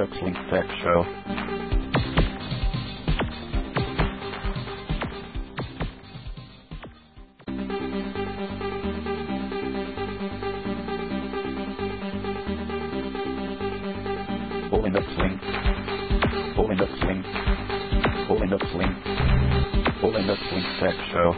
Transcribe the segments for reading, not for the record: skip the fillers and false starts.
Linux Link Tech Show. Linux Link. Linux Link. Linux Link. Linux Link Tech Show.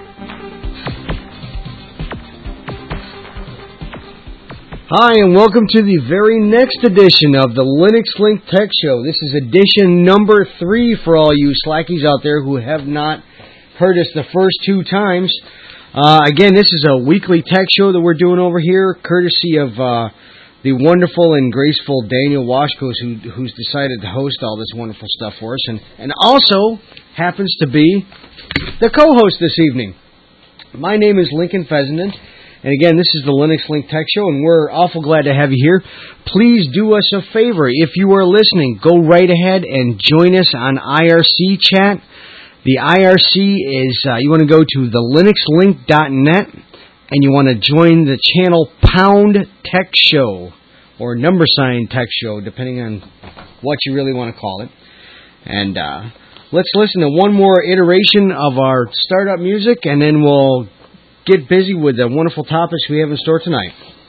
Hi, and welcome to the very next edition of the Linux Link Tech Show. This is edition number 3 for all you slackies out there who have not heard us the first 2 times. Again, this is a weekly tech show that we're doing over here, courtesy of the wonderful and graceful Daniel Washkos, who's decided to host all this wonderful stuff for us, and also happens to be the co-host this evening. My name is Lincoln Fessenden. And again, this is the Linux Link Tech Show, and we're awful glad to have you here. Please do us a favor. If you are listening, go right ahead and join us on IRC chat. The IRC is, you want to go to thelinuxlink.net, and you want to join the channel Pound Tech Show, or # Tech Show, depending on what you really want to call it. And let's listen to one more iteration of our startup music, and then we'll get busy with the wonderful topics we have in store tonight.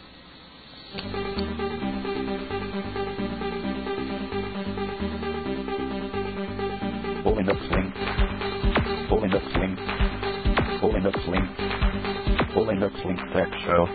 Linux Link. Linux Link. Linux Link. Linux Link Tech Show.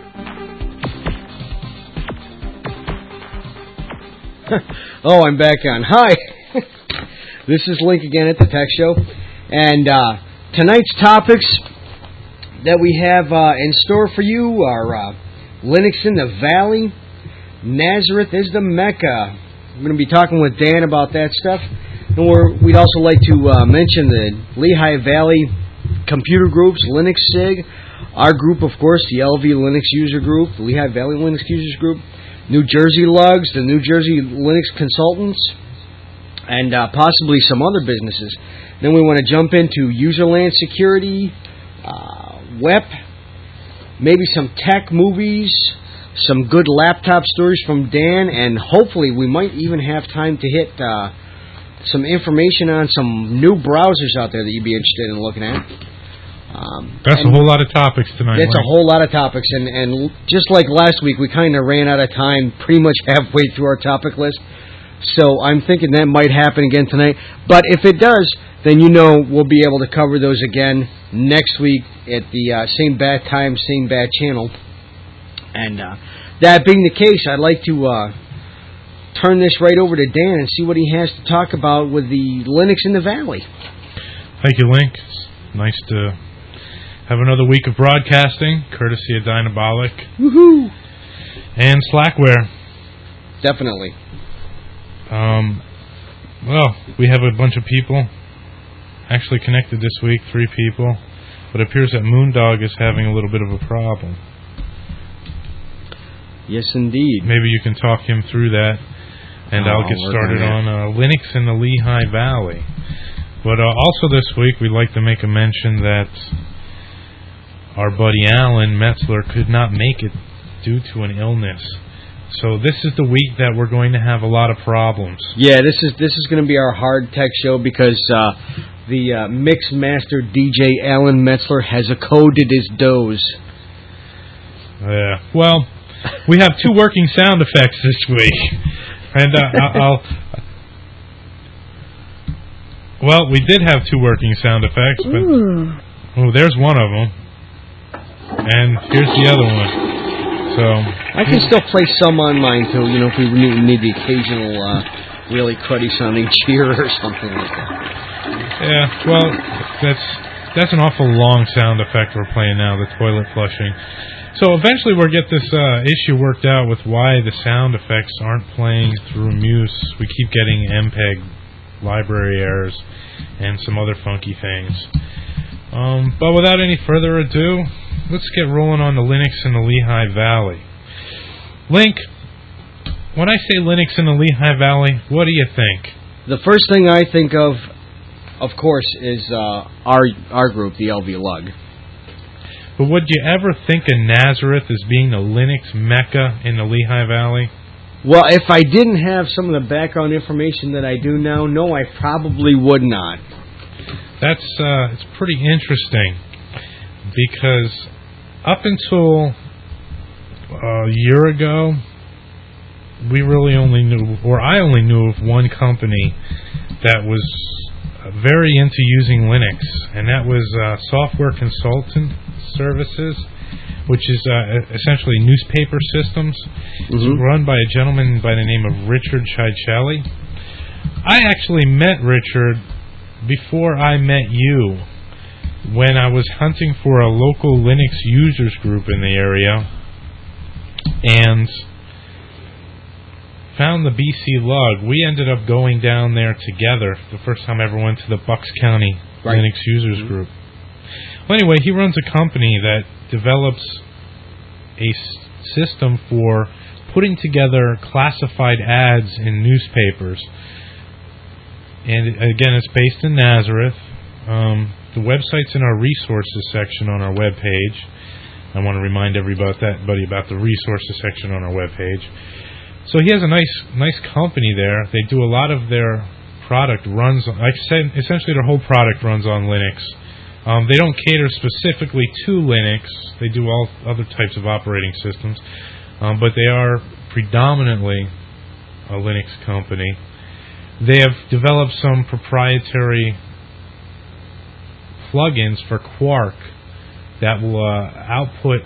Oh, I'm back on. Hi! This is Link again at the Tech Show. And tonight's topics that we have in store for you are Linux in the Valley, Nazareth is the Mecca. I'm going to be talking with Dan about that stuff. And we'd also like to mention the Lehigh Valley computer groups, Linux SIG, our group, of course, the LV Linux User Group, the Lehigh Valley Linux Users Group, New Jersey Lugs, the New Jersey Linux Consultants, and possibly some other businesses. Then we want to jump into Userland Security, WEP, maybe some tech movies, some good laptop stories from Dan, and hopefully we might even have time to hit some information on some new browsers out there that you'd be interested in looking at. That's a whole lot of topics tonight. That's a whole lot of topics, and just like last week, we kind of ran out of time pretty much halfway through our topic list, so I'm thinking that might happen again tonight. But if it does, then you know we'll be able to cover those again next week at the same bad time, same bad channel. And that being the case, I'd like to turn this right over to Dan and see what he has to talk about with the Linux in the Valley. Thank you, Link. It's nice to have another week of broadcasting, courtesy of Dynabolic. Woohoo! And Slackware. Definitely. Well, we have a bunch of people actually connected this week, 3 people, but it appears that Moondog is having a little bit of a problem. Yes, indeed. Maybe you can talk him through that, and I'll get started on Linux in the Lehigh Valley. But also this week, we'd like to make a mention that our buddy Alan Metzler could not make it due to an illness. So this is the week that we're going to have a lot of problems. Yeah, this is going to be our hard tech show because the mix master DJ Alan Metzler has a coded his doze. Yeah. Well, we have 2 working sound effects this week, and well, we did have 2 working sound effects, but there's one of them, and here's the other one. So I can still play some on mine too, if we need the occasional really cruddy sounding cheer or something like that. Yeah, well, that's an awful long sound effect we're playing now, the toilet flushing. So eventually we'll get this issue worked out with why the sound effects aren't playing through Muse. We keep getting MPEG library errors and some other funky things. But without any further ado, let's get rolling on the Linux in the Lehigh Valley. Link, when I say Linux in the Lehigh Valley, what do you think? The first thing I think of course, is our group, the LV Lug. But would you ever think of Nazareth as being the Linux Mecca in the Lehigh Valley? Well, if I didn't have some of the background information that I do now, no, I probably would not. That's it's pretty interesting because up until a year ago, we really only knew, or I only knew of one company that was very into using Linux, and that was Software Consultant Services, which is essentially newspaper systems. It's run by a gentleman by the name of Richard Cicelli. I actually met Richard before I met you when I was hunting for a local Linux users group in the area and found the BC Lug. We ended up going down there together the first time I ever went to the Bucks County Linux users group. Well, anyway, he runs a company that develops a system for putting together classified ads in newspapers. And again, it's based in Nazareth. The website's in our resources section on our webpage. I want to remind everybody about the resources section on our webpage. So he has a nice company there. They do a lot of their product runs, like I said, essentially their whole product runs on Linux. They don't cater specifically to Linux. They do all other types of operating systems, but they are predominantly a Linux company. They have developed some proprietary plugins for Quark that will output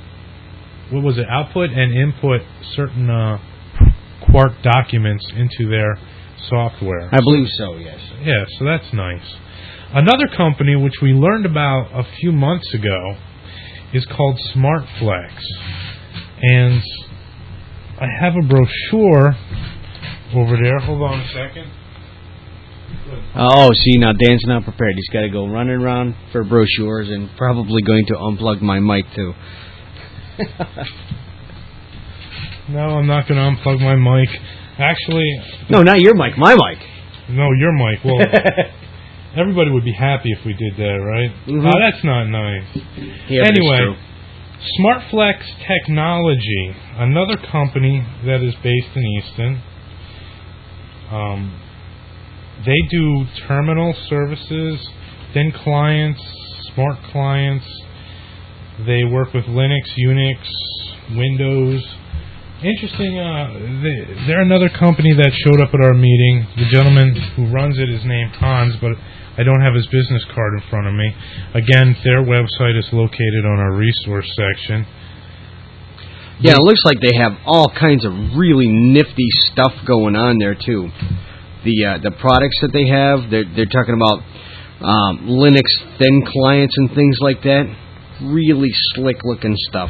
and input certain Quark documents into their software. I believe so, yes. Yeah, so that's nice. Another company which we learned about a few months ago is called SmartFlex. And I have a brochure over there. Hold on a second. Oh, see, now Dan's not prepared. He's got to go running around for brochures and probably going to unplug my mic, too. No, I'm not going to unplug my mic. Actually... No, not your mic, my mic. No, your mic. Well, everybody would be happy if we did that, right? Mm-hmm. Oh, that's not nice. Yeah, anyway, SmartFlex Technology, another company that is based in Easton. They do terminal services, thin clients, smart clients. They work with Linux, Unix, Windows. Interesting. They're another company that showed up at our meeting. The gentleman who runs it is named Hans, but I don't have his business card in front of me. Again, their website is located on our resource section. Yeah, it looks like they have all kinds of really nifty stuff going on there, too. The products that they have, they're talking about Linux thin clients and things like that. Really slick-looking stuff.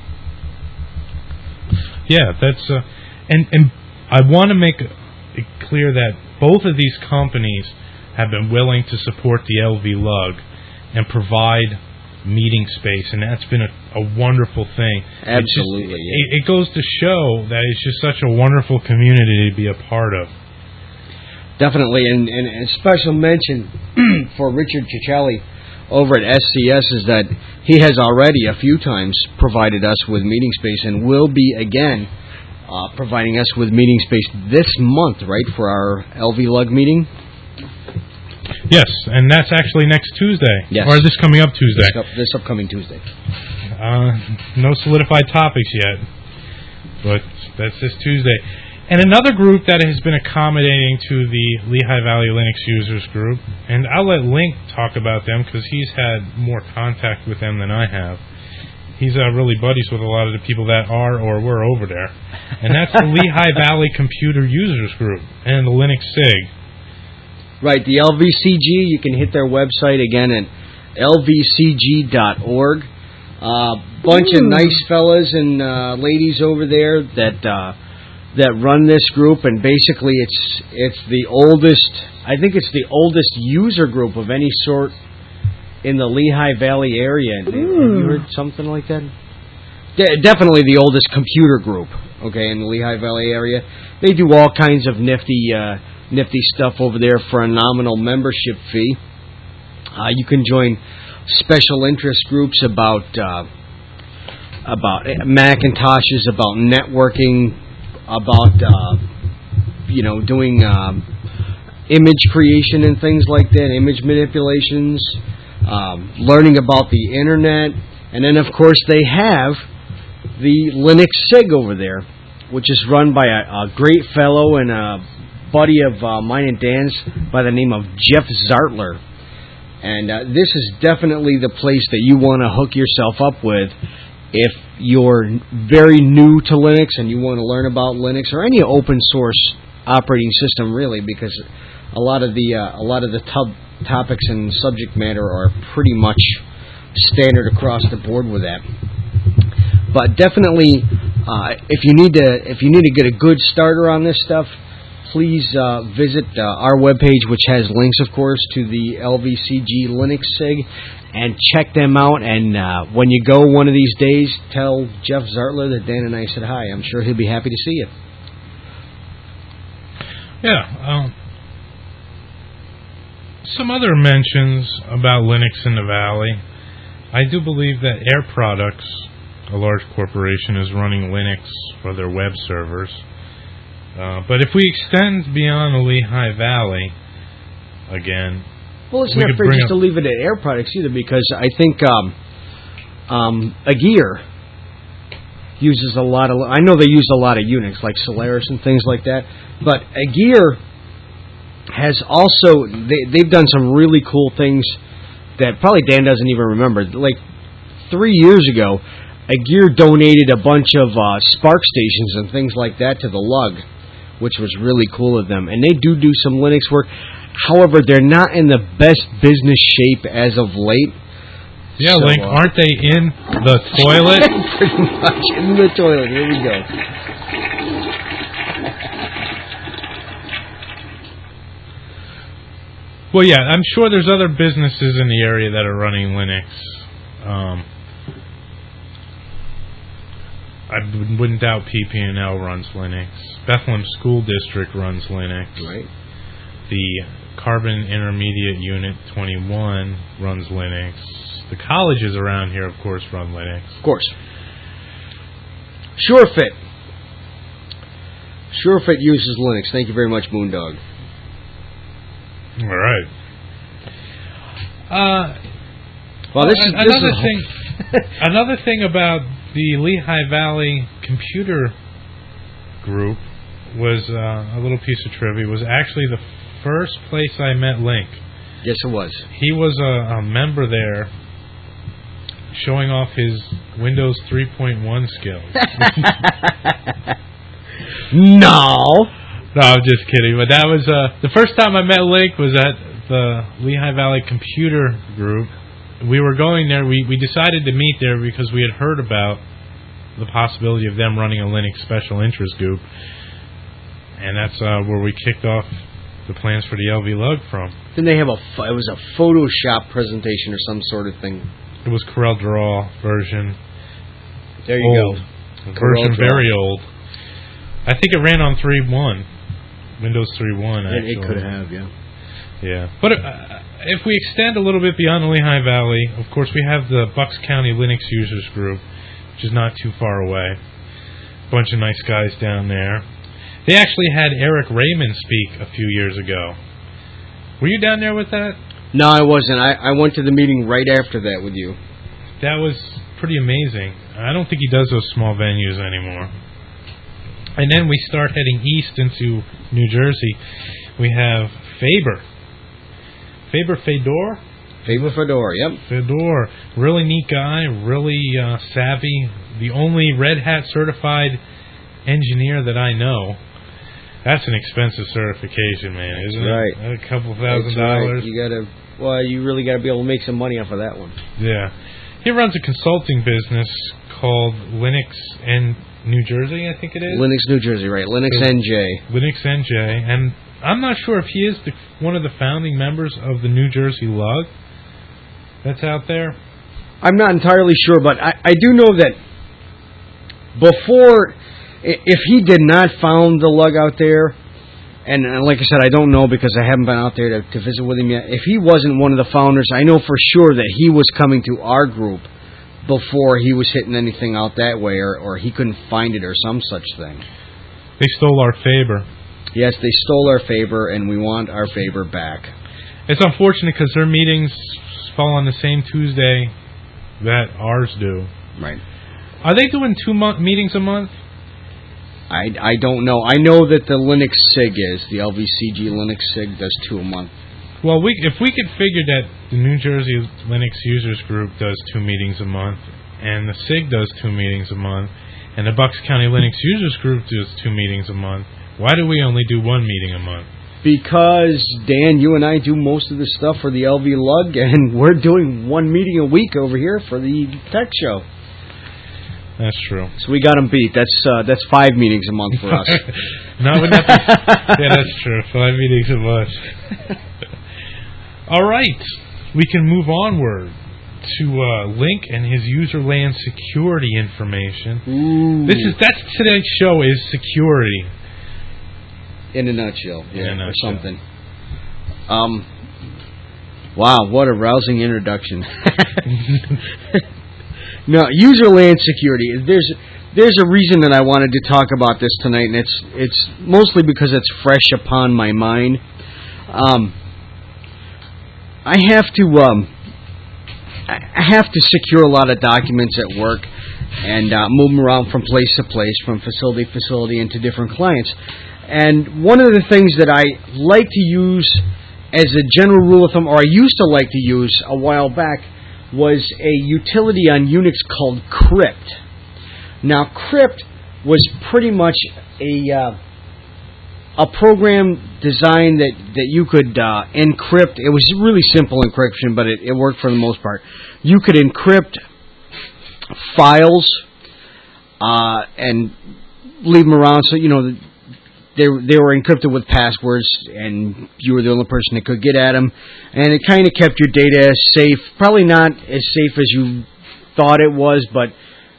Yeah, that's and I want to make it clear that both of these companies have been willing to support the LV Lug and provide meeting space, and that's been a wonderful thing. Absolutely. It goes to show that it's just such a wonderful community to be a part of. Definitely, and a special mention for Richard Cicelli over at SCS is that he has already a few times provided us with meeting space and will be again providing us with meeting space this month, right, for our LV Lug meeting? Yes, and that's actually next Tuesday. Yes. Or this coming up Tuesday. This upcoming Tuesday. No solidified topics yet, but that's this Tuesday. And another group that has been accommodating to the Lehigh Valley Linux users group, and I'll let Link talk about them because he's had more contact with them than I have. He's really buddies with a lot of the people that are or were over there. And that's the Lehigh Valley Computer Users Group and the Linux SIG. Right, the LVCG, you can hit their website again at lvcg.org. Bunch of nice fellas and ladies over there that run this group, and basically it's the oldest, I think it's the oldest user group of any sort in the Lehigh Valley area. Have you heard something like that? Definitely the oldest computer group, okay, in the Lehigh Valley area. They do all kinds of nifty stuff over there for a nominal membership fee. You can join special interest groups about Macintoshes, about networking, about doing image creation and things like that, image manipulations, learning about the internet, and then of course they have the Linux SIG over there, which is run by a great fellow and a buddy of mine and Dan's by the name of Jeff Zartler. And this is definitely the place that you want to hook yourself up with if you're very new to Linux and you want to learn about Linux or any open source operating system, really, because a lot of the topics and subject matter are pretty much standard across the board with that. But definitely, if you need to get a good starter on this stuff, please visit our webpage, which has links, of course, to the LVCG Linux SIG, and check them out. And when you go one of these days, tell Jeff Zartler that Dan and I said hi. I'm sure he'll be happy to see you. Yeah. Some other mentions about Linux in the Valley. I do believe that Air Products, a large corporation, is running Linux for their web servers. But if we extend beyond the Lehigh Valley, again... Well, it's not fair just to leave it at Air Products either, because I think Agere uses a lot of... I know they use a lot of Unix, like Solaris and things like that, but Agere has also... They've done some really cool things that probably Dan doesn't even remember. Like 3 years ago, Agere donated a bunch of Spark stations and things like that to the Lug, which was really cool of them. And they do some Linux work. However, they're not in the best business shape as of late. Yeah, so, Link, aren't they in the toilet? Pretty much in the toilet. Here we go. Well, yeah, I'm sure there's other businesses in the area that are running Linux. I wouldn't doubt PP&L runs Linux. Bethlehem School District runs Linux. Right. The Carbon Intermediate Unit 21 runs Linux. The colleges around here, of course, run Linux. Of course. SureFit. SureFit uses Linux. Thank you very much, Moondog. All right. Well, this is another thing. Another thing about the Lehigh Valley Computer Group was a little piece of trivia. Was actually the first place I met Link. Yes, it was. He was a member there, showing off his Windows 3.1 skills. No, I'm just kidding. But that was the first time I met Link was at the Lehigh Valley Computer Group. We were going there. We decided to meet there because we had heard about the possibility of them running a Linux special interest group, and that's where we kicked off the plans for the LV Lug from. Didn't they have it was a Photoshop presentation or some sort of thing? It was Corel Draw version. There you old. go. Version very old. I think it ran on 3.1. Windows 3.1, actually. It could have, yeah. Yeah. But if we extend a little bit beyond the Lehigh Valley, of course, we have the Bucks County Linux Users Group, which is not too far away. A bunch of nice guys down there. They actually had Eric Raymond speak a few years ago. Were you down there with that? No, I wasn't. I went to the meeting right after that with you. That was pretty amazing. I don't think he does those small venues anymore. And then we start heading east into New Jersey. We have Faber. Faber Fedor? Faber Fedor, yep. Fedor. Really neat guy, really savvy. The only Red Hat certified engineer that I know. That's an expensive certification, man, isn't right. it? A couple $1,000. Right. You really got to be able to make some money off of that one. Yeah. He runs a consulting business called Linux and New Jersey, I think it is. Linux New Jersey, right. Linux NJ. Linux NJ. And I'm not sure if he is one of the founding members of the New Jersey Lug that's out there. I'm not entirely sure, but I do know that before, if he did not found the Lug out there, and like I said, I don't know because I haven't been out there to visit with him yet. If he wasn't one of the founders, I know for sure that he was coming to our group before he was hitting anything out that way, or he couldn't find it or some such thing. They stole our favor. Yes, they stole our favor, and we want our favor back. It's unfortunate because their meetings fall on the same Tuesday that ours do. Right. Are they doing 2 meetings a month? I don't know. I know that the Linux SIG is. The LVCG Linux SIG does 2 a month. Well, if we could figure that the New Jersey Linux Users Group does 2 meetings a month, and the SIG does 2 meetings a month, and the Bucks County Linux Users Group does 2 meetings a month, why do we only do 1 meeting a month? Because, Dan, you and I do most of the stuff for the LV Lug, and we're doing 1 meeting a week over here for the Tech Show. That's true. So we got them beat. That's 5 meetings a month for us. Not with nothing. Yeah, that's true. 5 meetings a month. All right. We can move onward to Link and his Userland security information. Ooh. That's today's show is security. In a nutshell, yeah, or something. Wow, what a rousing introduction. No, Userland security. There's a reason that I wanted to talk about this tonight, and it's mostly because it's fresh upon my mind. I have to secure a lot of documents at work and move them around from place to place, from facility to facility, and to different clients. And one of the things that I like to use as a general rule of thumb, or I used to like to use a while back, was a utility on Unix called Crypt. Now, Crypt was pretty much a program designed that you could encrypt. It was really simple encryption, but it worked for the most part. You could encrypt files and leave them around, so they were encrypted with passwords, and you were the only person that could get at them. And it kind of kept your data safe. Probably not as safe as you thought it was, but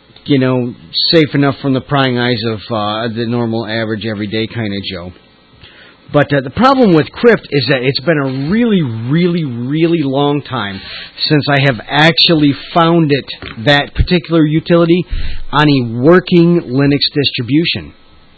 safe enough from the prying eyes of the normal, average, everyday kind of Joe. But the problem with Crypt is that it's been a really, really, really long time since I have actually found that particular utility on a working Linux distribution.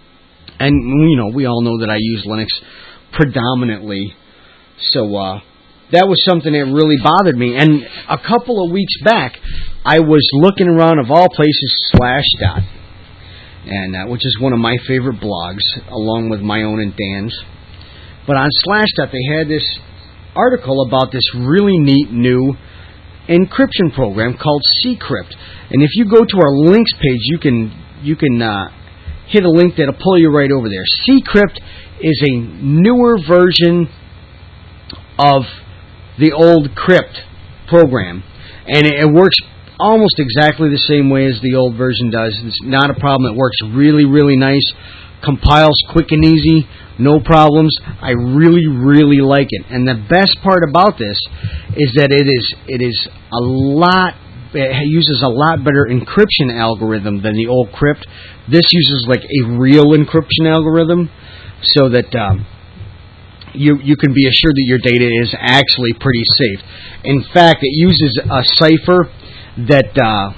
And, we all know that I use Linux predominantly. So that was something that really bothered me. And a couple of weeks back, I was looking around, of all places, Slashdot, and which is one of my favorite blogs, along with my own and Dan's. But on Slashdot, they had this article about this really neat new encryption program called Ccrypt. And if you go to our links page, you can hit a link that'll pull you right over there. Ccrypt is a newer version of the old Crypt program, and it works almost exactly the same way as the old version does. It's not a problem. It works really, really nice. Compiles quick and easy, no problems. I really, really like it. And the best part about this is that it is a lot. It uses a lot better encryption algorithm than the old Crypt. This uses like a real encryption algorithm, so that you can be assured that your data is actually pretty safe. In fact, it uses a cipher that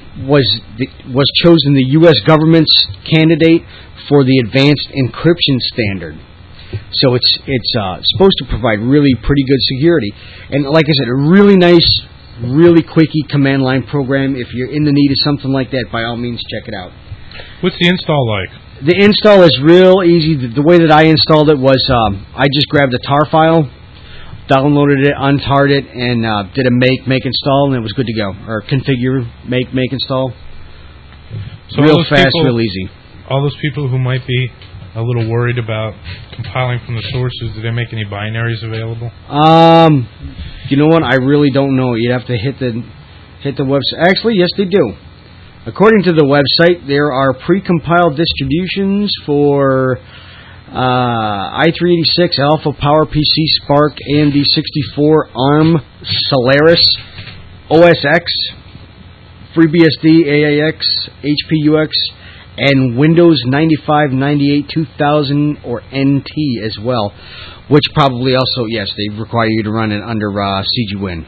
was chosen the U.S. government's candidate for the advanced encryption standard. So it's supposed to provide really pretty good security. And like I said, a really nice, really quickie command line program. If you're in the need of something like that, by all means, check it out. What's the install like? The install is real easy. The way that I installed it was I just grabbed a tar file, downloaded it, untarred it, and did a make install, and it was good to go. Or configure, make install. So real fast, real easy. All those people who might be a little worried about compiling from the sources, do they make any binaries available? You know what? I really don't know. You'd have to hit the website. Actually, yes, they do. According to the website, there are pre-compiled distributions for i386, Alpha, PowerPC, Spark, AMD 64, ARM, Solaris, OS X, FreeBSD, AIX, HPUX, and Windows 95, 98, 2000, or NT as well, which probably also, yes, they require you to run it under CGWin.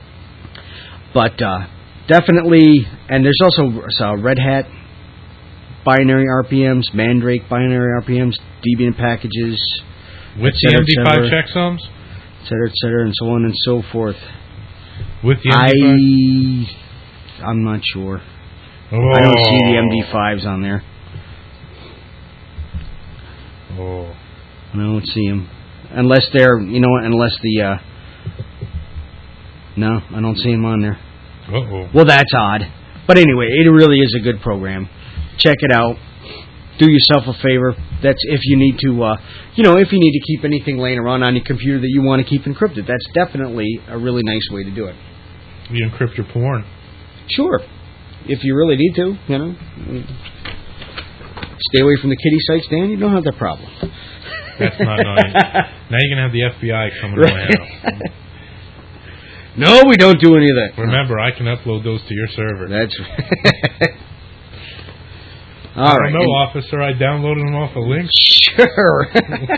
But definitely, and there's also Red Hat, binary RPMs, Mandrake binary RPMs, Debian packages, with the MD5 checksums, et cetera, and so on and so forth. With the MD5? I'm not sure. Oh. I don't see the MD5s on there. Oh. I don't see them. Unless they're, unless the... no, I don't see them on there. Uh-oh. Well, that's odd. But anyway, it really is a good program. Check it out. Do yourself a favor. That's if you need to, if you need to keep anything laying around on your computer that you want to keep encrypted. That's definitely a really nice way to do it. You encrypt your porn. Sure. If you really need to, Stay away from the kiddie sites, Dan. You don't have that problem. That's not nice. Now you're going to have the FBI coming to my house. No, we don't do any of that. Remember, I can upload those to your server. That's right. All right. No, officer, I downloaded them off a link. Sure.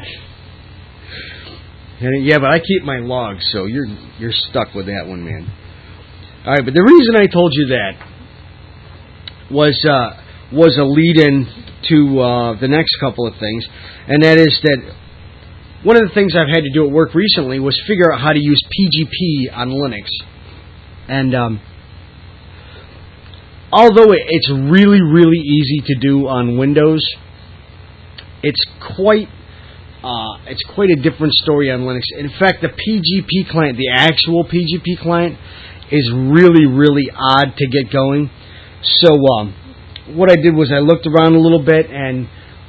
Yeah, but I keep my logs, so you're stuck with that one, man. All right, but the reason I told you that was a lead-in to the next couple of things, and that is that one of the things I've had to do at work recently was figure out how to use PGP on Linux. And although it's really, really easy to do on Windows, it's quite a different story on Linux. In fact, the PGP client, the actual PGP client, is really, really odd to get going. So what I did was I looked around a little bit, and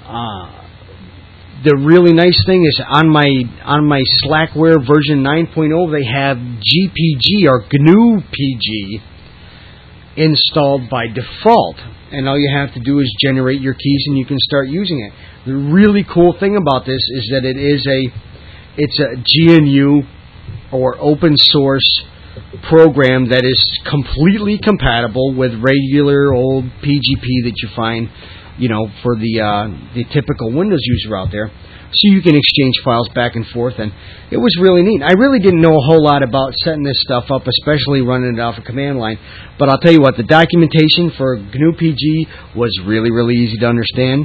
the really nice thing is on my Slackware version 9.0, they have GPG or GNU PG installed by default, and all you have to do is generate your keys and you can start using it. The really cool thing about this is that it's a GNU or open source program that is completely compatible with regular old PGP that you find, for the typical Windows user out there. So you can exchange files back and forth, and it was really neat. I really didn't know a whole lot about setting this stuff up, especially running it off a command line. But I'll tell you what, the documentation for GNU PG was really, really easy to understand.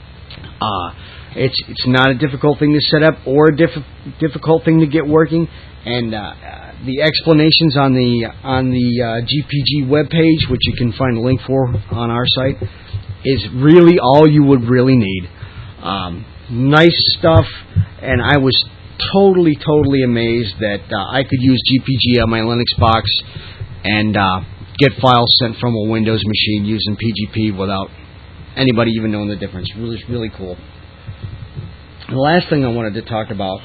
It's not a difficult thing to set up or a difficult thing to get working, and the explanations on the GPG webpage, which you can find a link for on our site, is really all you would really need. Nice stuff, and I was totally amazed that I could use GPG on my Linux box and get files sent from a Windows machine using PGP without anybody even knowing the difference. Really, really cool. The last thing I wanted to talk about...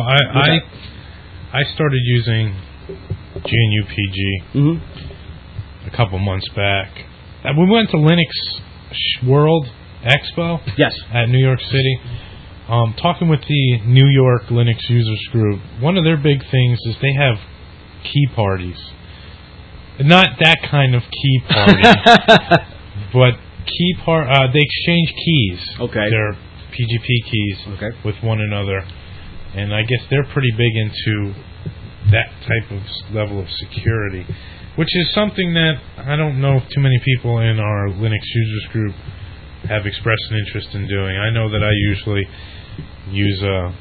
I started using GNU PG a couple months back. We went to Linux World Expo at New York City. Talking with the New York Linux Users Group, one of their big things is they have key parties. Not that kind of key party, but they exchange keys. Okay. Their PGP keys with one another. And I guess they're pretty big into that type of level of security, which is something that I don't know if too many people in our Linux Users Group have expressed an interest in doing. I know that I usually use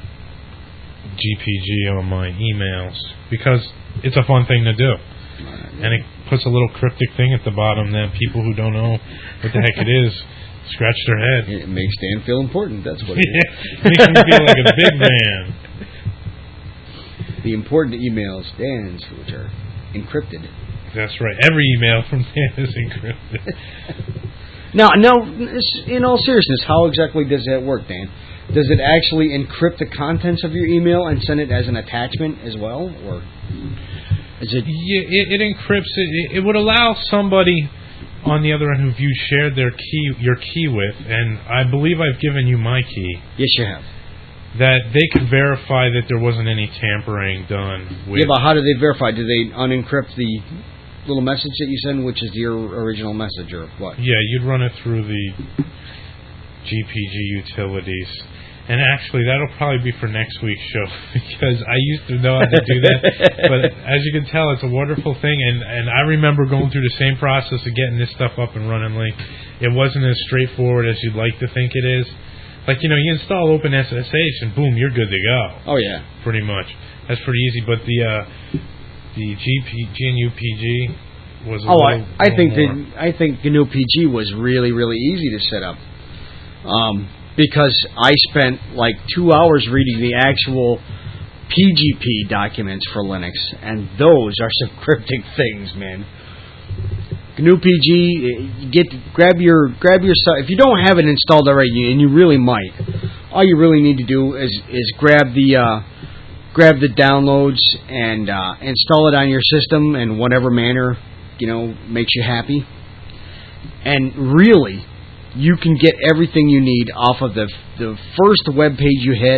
GPG on my emails because it's a fun thing to do. And it puts a little cryptic thing at the bottom that people who don't know what the heck it is scratch their head. It makes Dan feel important. That's what it is. Makes him feel like a big man. The important emails, Dan's, which are encrypted. That's right. Every email from Dan is encrypted. Now, in all seriousness, how exactly does that work, Dan? Does it actually encrypt the contents of your email and send it as an attachment as well, or is it? Yeah, it encrypts it. It would allow somebody on the other end who you shared your key with, and I believe I've given you my key. Yes, you have. That they could verify that there wasn't any tampering done with. Yeah, but how do they verify? Do they unencrypt the little message that you send, which is your original message, or what? Yeah, you'd run it through the GPG utilities. And actually, that'll probably be for next week's show because I used to know how to do that. But as you can tell, it's a wonderful thing. And I remember going through the same process of getting this stuff up and running. Like, it wasn't as straightforward as you'd like to think it is. Like, you install OpenSSH and boom, you're good to go. Oh, yeah. Pretty much. That's pretty easy. But the GNU PG was I think GNU PG was really, really easy to set up. Because I spent like 2 hours reading the actual PGP documents for Linux, and those are some cryptic things, man. GNU PG, grab your stuff. If you don't have it installed already, and you really might, all you really need to do is grab the downloads and install it on your system in whatever manner makes you happy. And really, you can get everything you need off of the first web page you hit,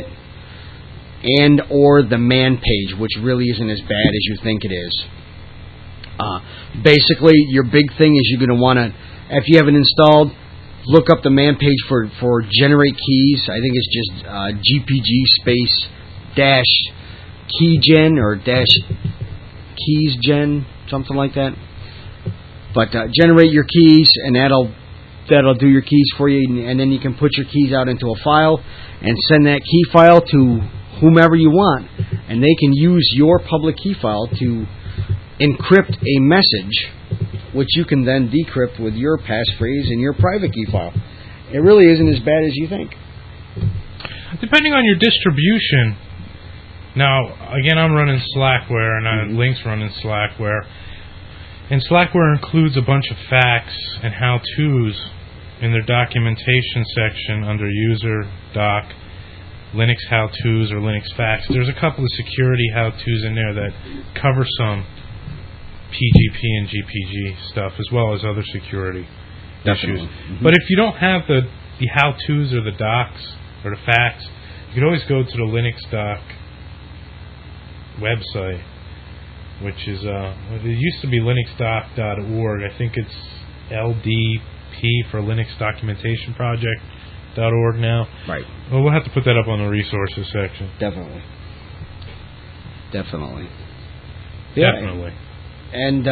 and or the man page, which really isn't as bad as you think it is. Basically, your big thing is you're going to want to, if you have it installed, look up the man page for generate keys. I think it's just GPG space dash keygen or dash keysgen, something like that. But generate your keys, and that'll do your keys for you, and then you can put your keys out into a file and send that key file to whomever you want, and they can use your public key file to encrypt a message, which you can then decrypt with your passphrase and your private key file. It really isn't as bad as you think. Depending on your distribution. Now, again, I'm running Slackware, and Link's running Slackware. And Slackware includes a bunch of facts and how-tos in their documentation section under user, doc, Linux how-tos, or Linux facts. There's a couple of security how-tos in there that cover some PGP and GPG stuff, as well as other security issues. Mm-hmm. But if you don't have the how-tos or the docs or the facts, you can always go to the Linux doc website, which is, it used to be linuxdoc.org. I think it's LDP for Linux Documentation Project.org now. Right. Well, we'll have to put that up on the resources section. Definitely. Yeah, Definitely. And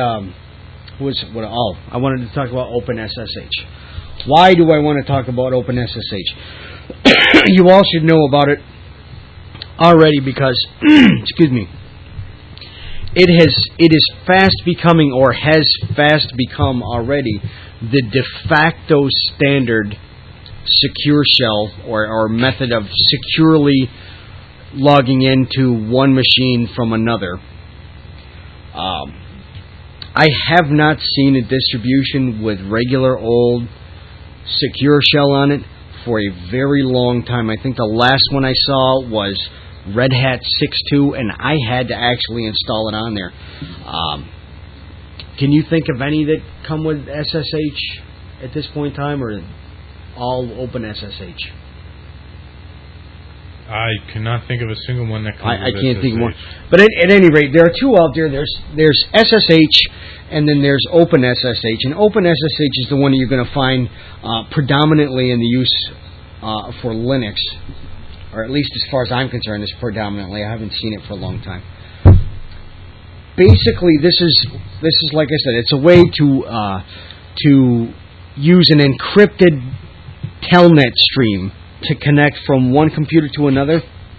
I wanted to talk about OpenSSH. Why do I want to talk about OpenSSH? You all should know about it already because, excuse me, it is fast becoming, or has fast become already, the de facto standard secure shell or method of securely logging into one machine from another. I have not seen a distribution with regular old secure shell on it for a very long time. I think the last one I saw was Red Hat 6.2, and I had to actually install it on there. Can you think of any that come with SSH at this point in time, or all OpenSSH? I cannot think of a single one that comes with I can't SSH. think of one. But at any rate, there are two out there. There's SSH, and then there's OpenSSH. And OpenSSH is the one you're going to find predominantly in the use for Linux, or at least as far as I'm concerned, it's predominantly. I haven't seen it for a long time. Basically, this is like I said, it's a way to use an encrypted telnet stream to connect from one computer to another,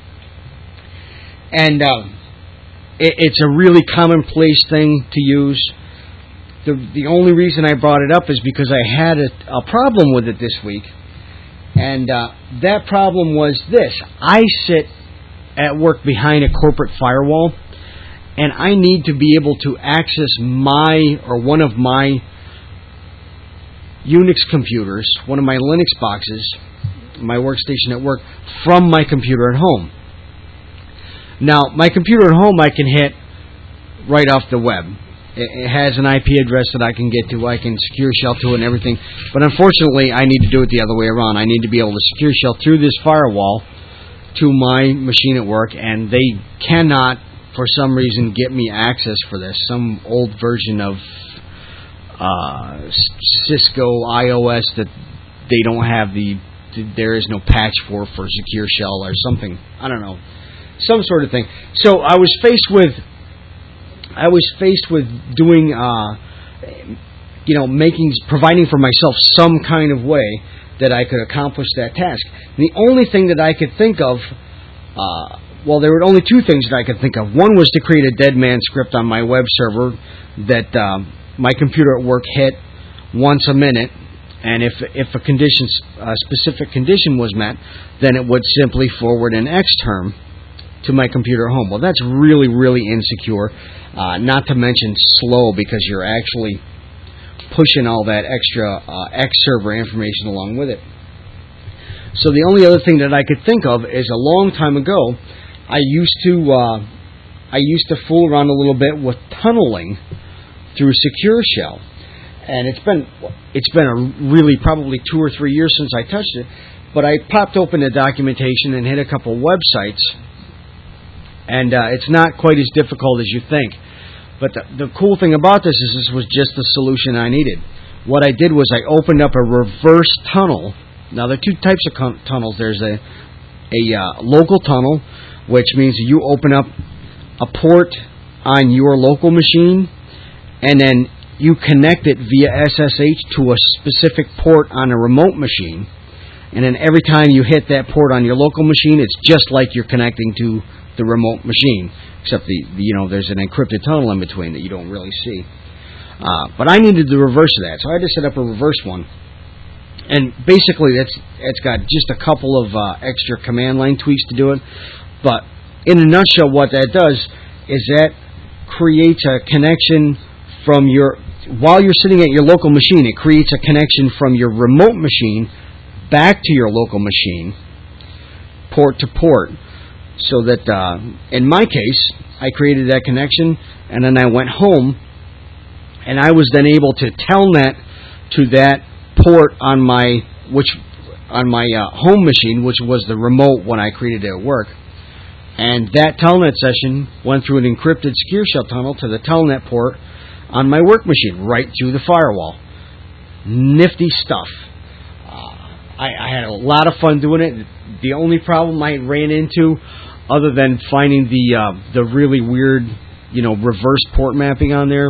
and it's a really commonplace thing to use. The only reason I brought it up is because I had a problem with it this week. And that problem was this. I sit at work behind a corporate firewall, and I need to be able to access one of my Unix computers, one of my Linux boxes, my workstation at work, from my computer at home. Now, my computer at home I can hit right off the web. It has an IP address that I can get to. I can secure shell to it and everything. But unfortunately, I need to do it the other way around. I need to be able to secure shell through this firewall to my machine at work, and they cannot, for some reason, get me access for this. Some old version of Cisco iOS that they don't have the there is no patch for Secure Shell or something. I don't know, some sort of thing. So I was faced with doing, providing for myself some kind of way that I could accomplish that task. And the only thing that I could think of, there were only two things that I could think of. One was to create a dead man script on my web server that my computer at work hit once a minute, and if a specific condition was met, then it would simply forward an Xterm to my computer at home. Well, that's really, really insecure, not to mention slow, because you're actually pushing all that extra X server information along with it. So the only other thing that I could think of is a long time ago, I used to fool around a little bit with tunneling through Secure Shell, and it's been a really probably 2 or 3 years since I touched it. But I popped open the documentation and hit a couple websites, and it's not quite as difficult as you think. But the cool thing about this is this was just the solution I needed. What I did was I opened up a reverse tunnel. Now, there are two types of tunnels. There's a local tunnel, which means you open up a port on your local machine, and then you connect it via SSH to a specific port on a remote machine. And then every time you hit that port on your local machine, it's just like you're connecting to the remote machine, except there's an encrypted tunnel in between that you don't really see. But I needed the reverse of that, so I had to set up a reverse one. And basically, it's got just a couple of extra command line tweaks to do it. But in a nutshell, what that does is that creates a connection from while you're sitting at your local machine, it creates a connection from your remote machine back to your local machine, port to port. So that, in my case, I created that connection, and then I went home, and I was then able to telnet to that port on my home machine, which was the remote when I created it at work. And that telnet session went through an encrypted Secure Shell tunnel to the telnet port on my work machine, right through the firewall. Nifty stuff. I had a lot of fun doing it. The only problem I ran into, other than finding the really weird, reverse port mapping on there,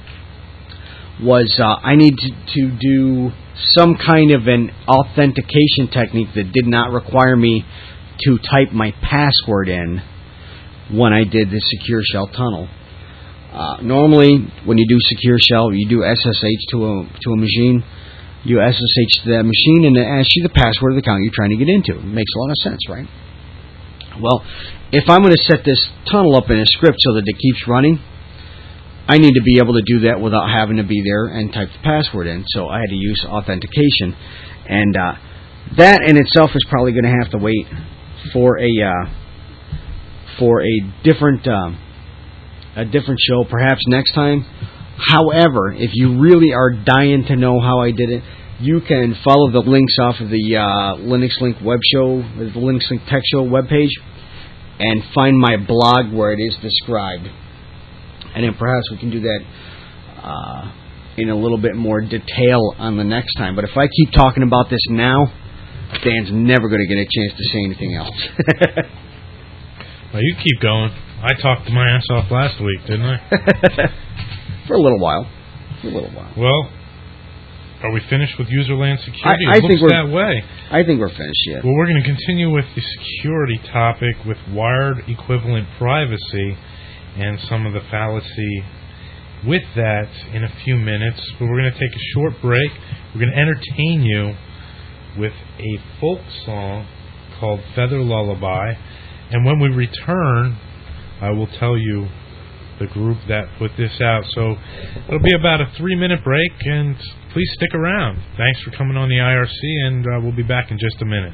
was I needed to do some kind of an authentication technique that did not require me to type my password in when I did the Secure Shell tunnel. Normally, when you do Secure Shell, you do SSH to a machine. You SSH to that machine, and it asks you the password of the account you're trying to get into. It makes a lot of sense, right? Well, if I'm going to set this tunnel up in a script so that it keeps running, I need to be able to do that without having to be there and type the password in. So I had to use authentication, and that in itself is probably going to have to wait for a different show, perhaps next time. However, if you really are dying to know how I did it, you can follow the links off of the Linux Link web show, the Linux Link Tech Show webpage, and find my blog where it is described. And then perhaps we can do that in a little bit more detail on the next time. But if I keep talking about this now, Dan's never going to get a chance to say anything else. Well, you keep going. I talked my ass off last week, didn't I? For a little while. Well, are we finished with Userland security? I think that way. I think we're finished, yeah. Well, we're going to continue with the security topic with wired equivalent privacy and some of the fallacy with that in a few minutes. But we're going to take a short break. We're going to entertain you with a folk song called Feather Lullaby. And when we return, I will tell you the group that put this out. So it'll be about a 3-minute break, and please stick around. Thanks for coming on the IRC, and we'll be back in just a minute.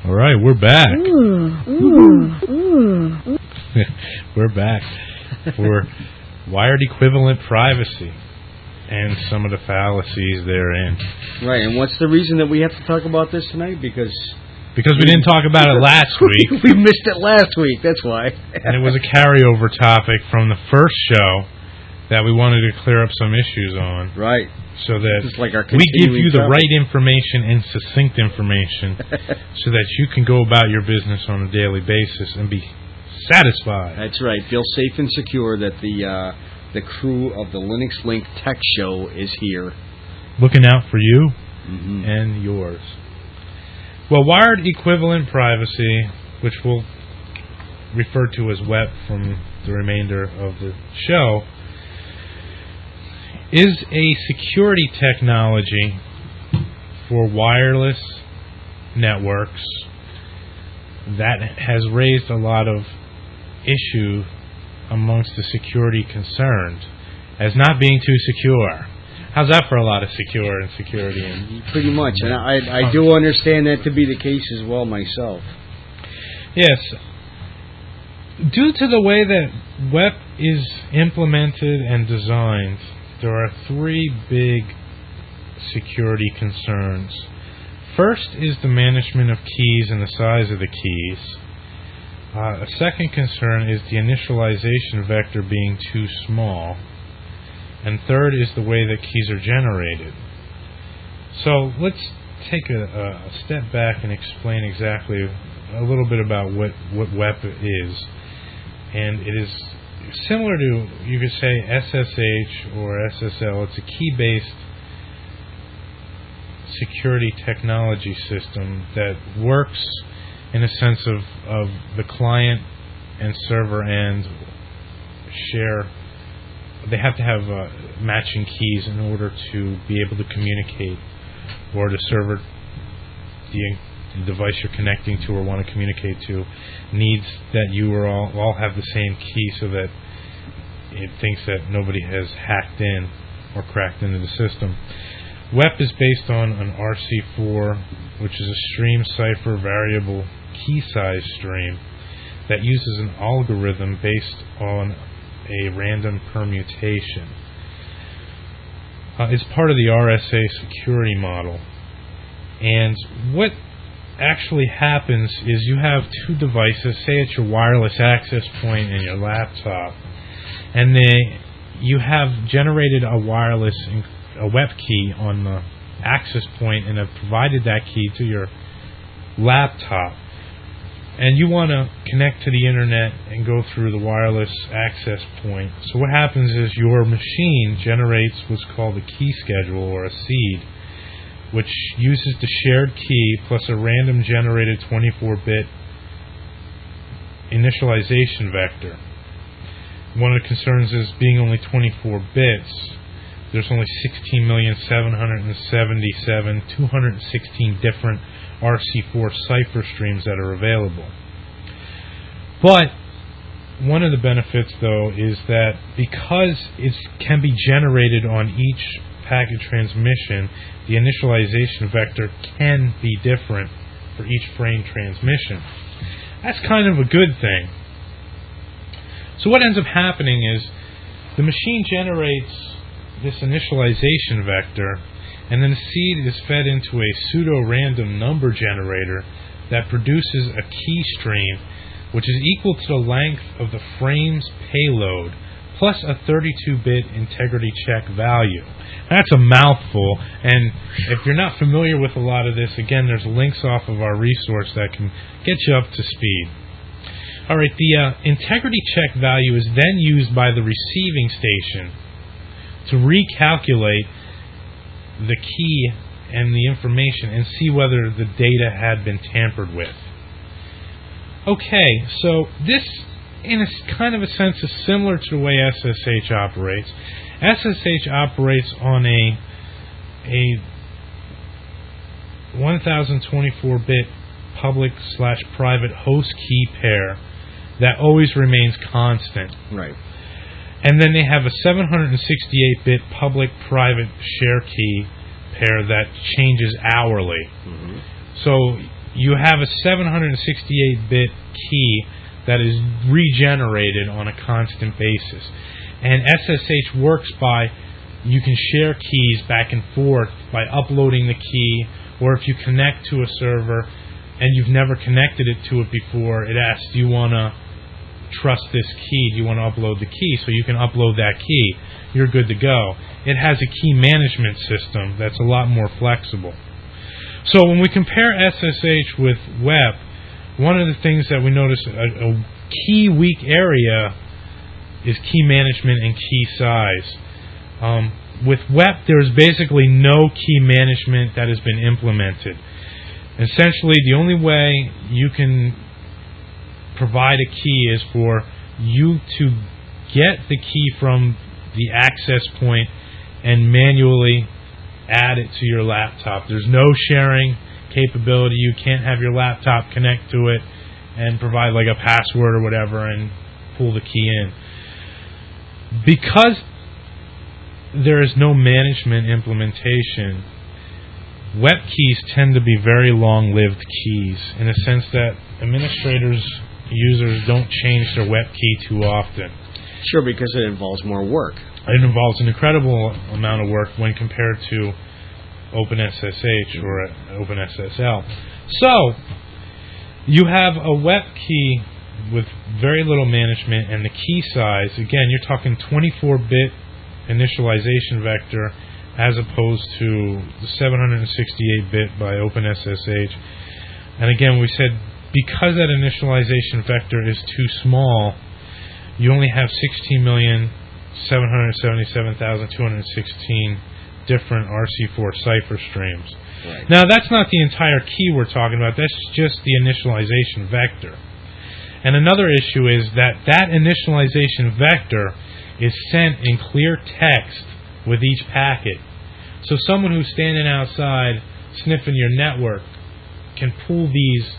All right, we're back. We're back for wired equivalent privacy and some of the fallacies therein. Right, and what's the reason that we have to talk about this tonight? Because we didn't talk about it last week. We missed it last week, that's why. And it was a carryover topic from the first show that we wanted to clear up some issues on. Right. So that like we give you the right information and succinct information so that you can go about your business on a daily basis and be satisfied. That's right. Feel safe and secure that the crew of the Linux Link Tech Show is here. Looking out for you and yours. Well, wired equivalent privacy, which we'll refer to as WEP from the remainder of the show, is a security technology for wireless networks that has raised a lot of issue amongst the security concerned as not being too secure. How's that for a lot of security? Pretty much, and I do understand that to be the case as well myself. Yes. Due to the way that WEP is implemented and designed, there are three big security concerns. First is the management of keys and the size of the keys. A second concern is the initialization vector being too small. And third is the way that keys are generated. So let's take a step back and explain exactly a little bit about what WEP is. And it is similar to, you could say, SSH or SSL. It's a key-based security technology system that works in a sense of the client and server end share. They have to have matching keys in order to be able to communicate, or the server, the device you're connecting to or want to communicate to, needs that you all have the same key so that it thinks that nobody has hacked in or cracked into the system. WEP is based on an RC4, which is a stream cipher variable key size stream that uses an algorithm based on a random permutation. It's part of the RSA security model. And what actually happens is you have two devices, say it's your wireless access point and your laptop, and you have generated a WEP key on the access point and have provided that key to your laptop. And you want to connect to the internet and go through the wireless access point. So what happens is your machine generates what's called a key schedule or a seed, which uses the shared key plus a random generated 24-bit initialization vector. One of the concerns is being only 24 bits, there's only 16,777,216 different RC4 cipher streams that are available. But one of the benefits, though, is that because it can be generated on each packet transmission, the initialization vector can be different for each frame transmission. That's kind of a good thing. So what ends up happening is the machine generates this initialization vector, and then the seed is fed into a pseudo-random number generator that produces a key stream which is equal to the length of the frame's payload plus a 32-bit integrity check value. That's a mouthful, and if you're not familiar with a lot of this, again, there's links off of our resource that can get you up to speed. Alright, the integrity check value is then used by the receiving station to recalculate the key and the information and see whether the data had been tampered with. Okay, so this, in a kind of a sense, is similar to the way SSH operates. SSH operates on a 1024-bit public/private host key pair that always remains constant. Right. And then they have a 768-bit public-private share key pair that changes hourly. Mm-hmm. So you have a 768-bit key that is regenerated on a constant basis. And SSH works by, you can share keys back and forth by uploading the key, or if you connect to a server and you've never connected it to it before, it asks, do you want to trust this key? Do you want to upload the key? So you can upload that key. You're good to go. It has a key management system that's a lot more flexible. So when we compare SSH with WEP, one of the things that we notice, a key weak area is key management and key size. With WEP, there's basically no key management that has been implemented. Essentially, the only way you can provide a key is for you to get the key from the access point and manually add it to your laptop. There's no sharing capability. You can't have your laptop connect to it and provide like a password or whatever and pull the key in. Because there is no management implementation, WEP keys tend to be very long-lived keys in the sense that users don't change their WEP key too often. Sure, because it involves more work. It involves an incredible amount of work when compared to OpenSSH or OpenSSL. So, you have a WEP key with very little management, and the key size, again, you're talking 24-bit initialization vector as opposed to the 768-bit by OpenSSH. And again, we said because that initialization vector is too small, you only have 16,777,216 different RC4 cipher streams. Right. Now, that's not the entire key we're talking about. That's just the initialization vector. And another issue is that initialization vector is sent in clear text with each packet. So someone who's standing outside sniffing your network can pull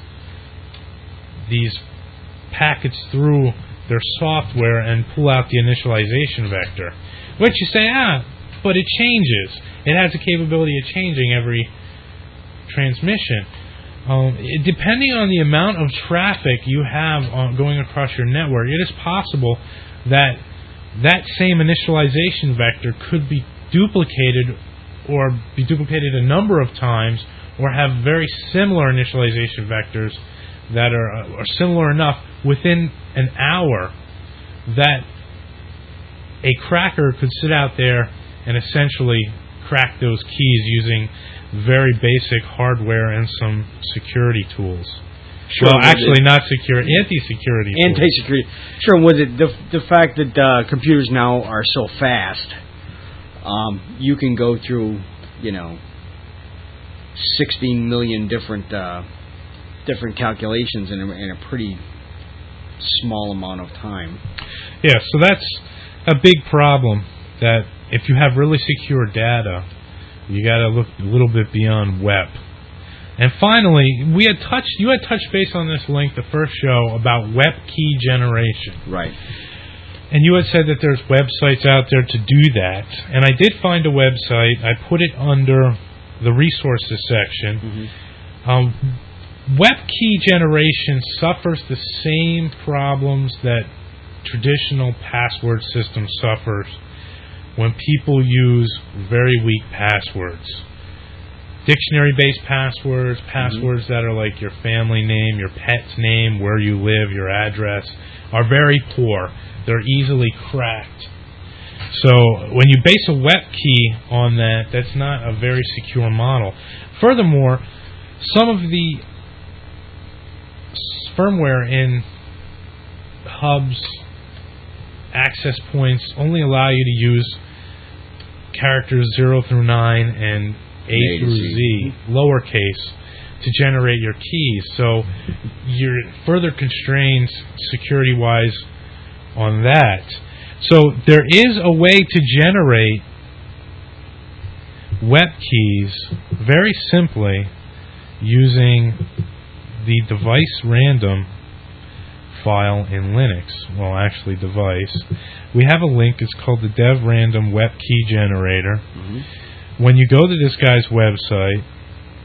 these packets through their software and pull out the initialization vector. Which you say, but it changes. It has the capability of changing every transmission. Depending on the amount of traffic you have going across your network, it is possible that same initialization vector could be duplicated or be duplicated a number of times or have very similar initialization vectors that are similar enough within an hour that a cracker could sit out there and essentially crack those keys using very basic hardware and some security tools. Sure, well, actually, not secure, anti-security tools. Anti-security. Sure, with it, the fact that computers now are so fast, you can go through, 16 million different calculations in a pretty small amount of time. Yeah, so that's a big problem, that if you have really secure data, you got to look a little bit beyond WEP. And finally, you had touched base on this link the first show about WEP key generation. Right. And you had said that there's websites out there to do that. And I did find a website. I put it under the resources section. Mm-hmm. WEP key generation suffers the same problems that traditional password system suffers when people use very weak passwords. Dictionary-based passwords, passwords that are like your family name, your pet's name, where you live, your address, are very poor. They're easily cracked. So when you base a WEP key on that, that's not a very secure model. Furthermore, some of the firmware in hubs, access points, only allow you to use characters 0 through 9 and A through Z, lowercase, to generate your keys. So you're further constrained security-wise on that. So there is a way to generate WEP keys very simply using the device random file in Linux. Well, actually device. We have a link. It's called the dev random WEP key generator. Mm-hmm. When you go to this guy's website,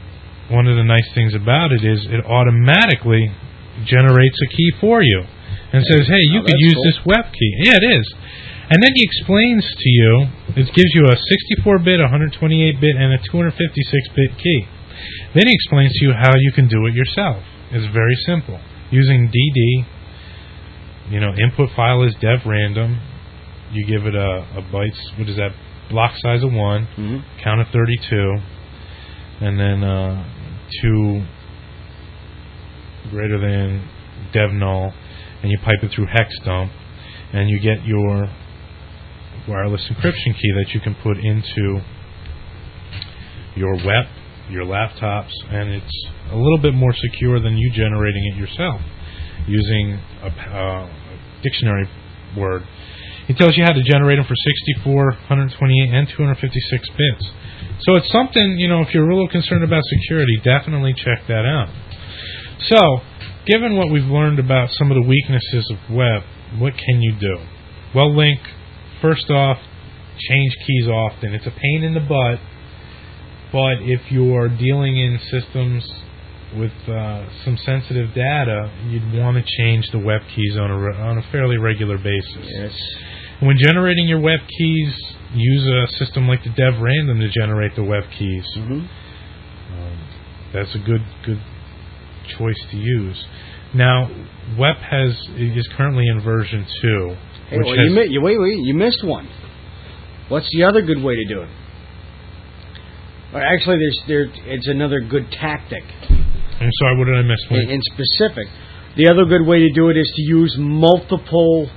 one of the nice things about it is it automatically generates a key for you and says, hey, you could use this web key. Yeah, it is. And then he explains to you, it gives you a 64-bit, 128-bit, and a 256-bit key. Then he explains to you how you can do it yourself. It's very simple. Using DD, input file is dev random. You give it a bytes, what is that, block size of 1, count of 32, and then 2 greater than dev null, and you pipe it through hex dump, and you get your wireless encryption key that you can put into your web, your laptops, and it's a little bit more secure than you generating it yourself using a dictionary word. It tells you how to generate them for 64, 128, and 256 bits. So it's something, if you're a little concerned about security, definitely check that out. So, given what we've learned about some of the weaknesses of web, what can you do? Well, Link, first off, change keys often. It's a pain in the butt, but if you're dealing in systems with some sensitive data, you'd want to change the web keys on a fairly regular basis. Yes. When generating your web keys, use a system like the Dev Random to generate the web keys. That's a good choice to use. Now, WEP is currently in version 2. Hey, you missed one. What's the other good way to do it? Well, actually, it's another good tactic. I'm sorry, what did I miss? In specific, the other good way to do it is to use multiple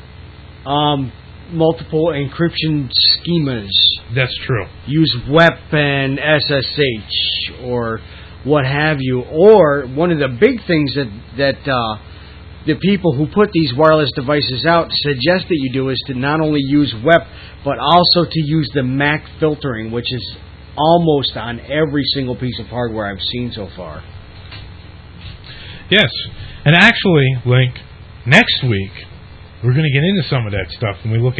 encryption schemas. That's true. Use WEP and SSH or what have you. Or one of the big things that the people who put these wireless devices out suggest that you do is to not only use WEP, but also to use the MAC filtering, which is almost on every single piece of hardware I've seen so far. Yes. And actually, Link, next week, we're going to get into some of that stuff when we look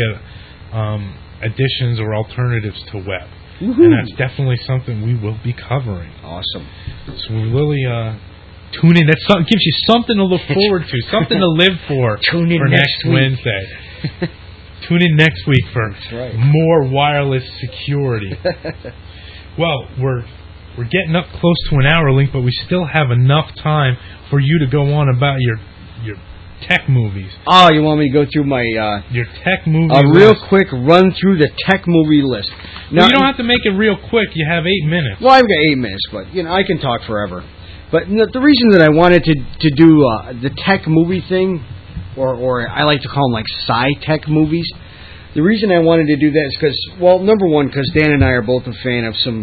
at additions or alternatives to web. Woo-hoo. And that's definitely something we will be covering. Awesome. So we really tune in. That gives you something to look forward to, something to live for Tune in next Wednesday. Tune in next week for more wireless security. Well, we're getting up close to an hour, Link, but we still have enough time for you to go on about your tech movies. Oh, you want me to go through my your tech movie a list. real quick run through the tech movie list. Now, you don't have to make it real quick. You have 8 minutes. Well, I've got 8 minutes, but I can talk forever. But the reason that I wanted to do the tech movie thing, or I like to call them like sci-tech movies. The reason I wanted to do that is because, well, number one, because Dan and I are both a fan of some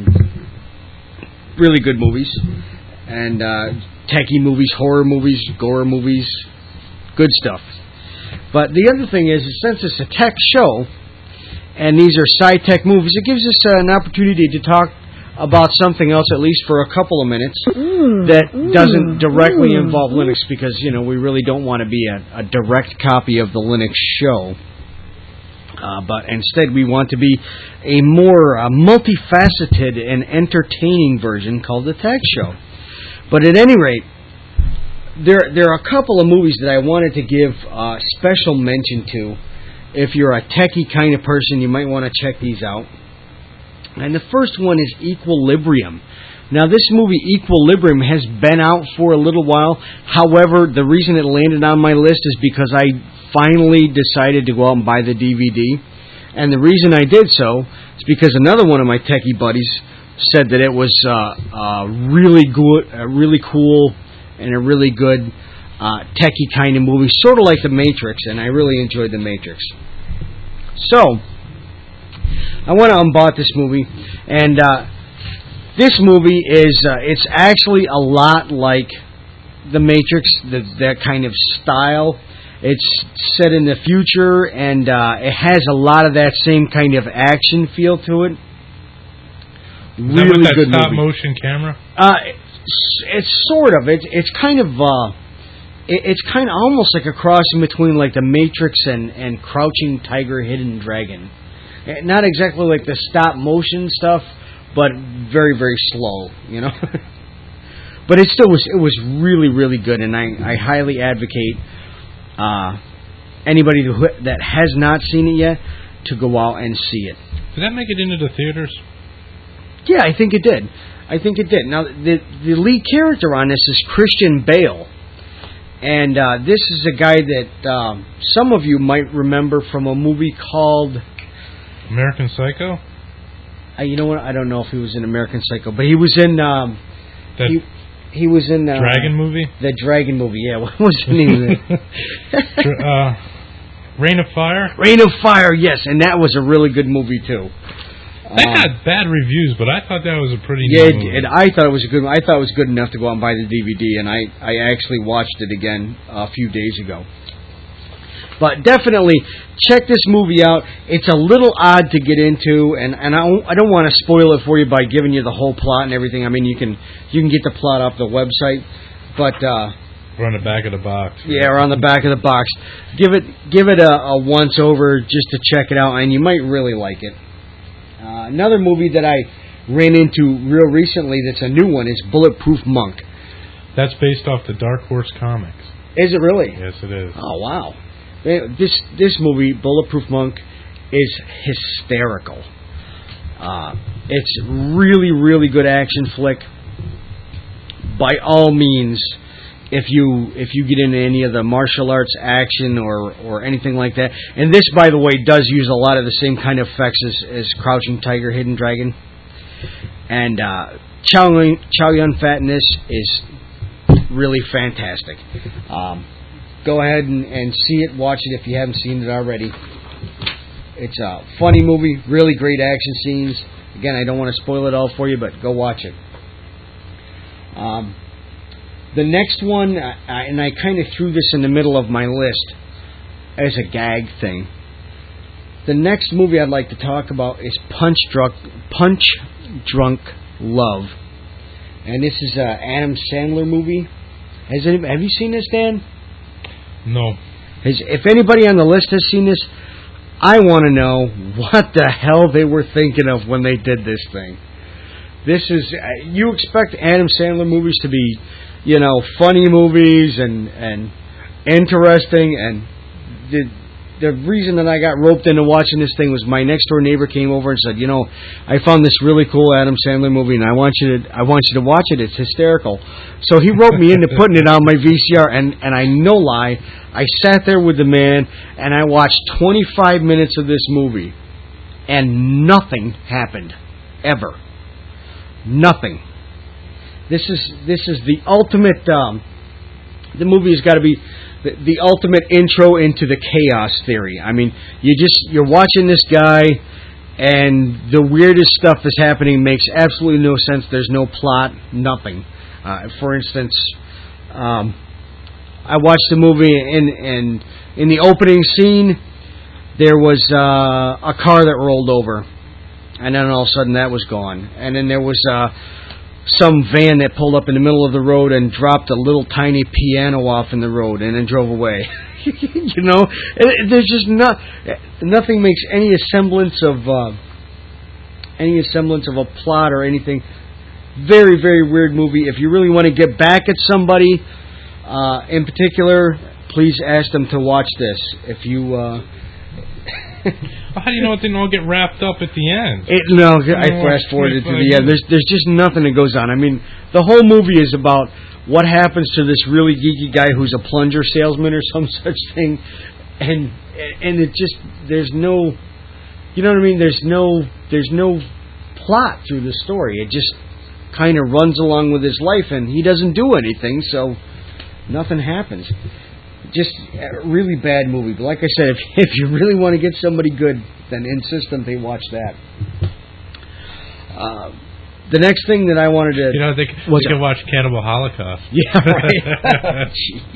really good movies and techie movies, horror movies, gore movies. Good stuff. But the other thing is, since it's a tech show, and these are sci-tech movies, it gives us an opportunity to talk about something else, at least for a couple of minutes, that doesn't directly involve Linux, because, we really don't want to be a direct copy of the Linux show. But instead, we want to be a more multifaceted and entertaining version called the Tech Show. But at any rate, there are a couple of movies that I wanted to give special mention to. If you're a techie kind of person, you might want to check these out. And the first one is Equilibrium. Now, this movie, Equilibrium, has been out for a little while. However, the reason it landed on my list is because I finally decided to go out and buy the DVD. And the reason I did so is because another one of my techie buddies said that it was really good, really cool, and a really good techie kind of movie, sort of like The Matrix, and I really enjoyed The Matrix. So, I went out and bought this movie, and this movie is, it's actually a lot like The Matrix, that kind of style. It's set in the future, and it has a lot of that same kind of action feel to it. Really good stop movie. Motion camera? It's sort of. It's kind of almost like a crossing between like The Matrix and Crouching Tiger, Hidden Dragon. Not exactly like the stop motion stuff, but very, very slow, But it still was really, really good, and I highly advocate anybody that has not seen it yet to go out and see it. Did that make it into the theaters? Yeah, I think it did. Now, the lead character on this is Christian Bale. And this is a guy that some of you might remember from a movie called... American Psycho? You know what? I don't know if he was in American Psycho, but he was in... He was in... Dragon movie? The Dragon movie, yeah. What was the name of it? Reign of Fire? Reign of Fire, yes. And that was a really good movie, too. That got bad reviews, but I thought that was a pretty good movie. And I thought it was a good one. I thought it was good enough to go out and buy the DVD, and I actually watched it again a few days ago. But definitely check this movie out. It's a little odd to get into, and I don't want to spoil it for you by giving you the whole plot and everything. I mean, you can get the plot off the website, but or on the back of the box. Yeah, or on the back of the box. Give it a once over just to check it out, and you might really like it. Another movie that I ran into real recently that's a new one is Bulletproof Monk. That's based off the Dark Horse comics. Is it really? Yes, it is. Oh, wow. This movie, Bulletproof Monk, is hysterical. It's really, really good action flick. By all means, if you get into any of the martial arts action or anything like that. And this, by the way, does use a lot of the same kind of effects as Crouching Tiger, Hidden Dragon. And Chow Yun-fat in this is really fantastic. Go ahead and see it, watch it if you haven't seen it already. It's a funny movie, really great action scenes. Again, I don't want to spoil it all for you, but go watch it. The next one, and I kind of threw this in the middle of my list as a gag thing. The next movie I'd like to talk about is Punch Drunk Love. And this is an Adam Sandler movie. Have you seen this, Dan? No. If anybody on the list has seen this, I want to know what the hell they were thinking of when they did this thing. This is... you expect Adam Sandler movies to be, funny movies and interesting, and the reason that I got roped into watching this thing was my next door neighbor came over and said, I found this really cool Adam Sandler movie and I want you to watch it. It's hysterical. So he roped me into putting it on my VCR, and I no lie, I sat there with the man and I watched 25 minutes of this movie and nothing happened ever. Nothing. This is the ultimate. The movie has got to be the ultimate intro into the chaos theory. I mean, you're watching this guy, and the weirdest stuff is happening. Makes absolutely no sense. There's no plot, nothing. For instance, I watched the movie, and in the opening scene, there was a car that rolled over, and then all of a sudden that was gone, and then there was some van that pulled up in the middle of the road and dropped a little tiny piano off in the road and then drove away. There's just nothing makes any semblance of a plot or anything. Very, very weird movie. If you really want to get back at somebody in particular, please ask them to watch this. If you how do you know it didn't all get wrapped up at the end? I fast-forwarded to the end. There's just nothing that goes on. I mean, the whole movie is about what happens to this really geeky guy who's a plunger salesman or some such thing, and it just, there's no, you know what I mean? There's no plot through the story. It just kind of runs along with his life, and he doesn't do anything, so nothing happens. Just a really bad movie. But like I said, if you really want to get somebody good, then insist that they watch that. The next thing that I wanted to... they can watch Cannibal Holocaust. Yeah, right.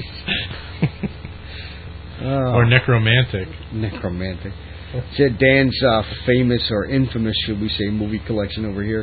Jeez. Or Necromantic. Necromantic. It's Dan's famous or infamous, should we say, movie collection over here.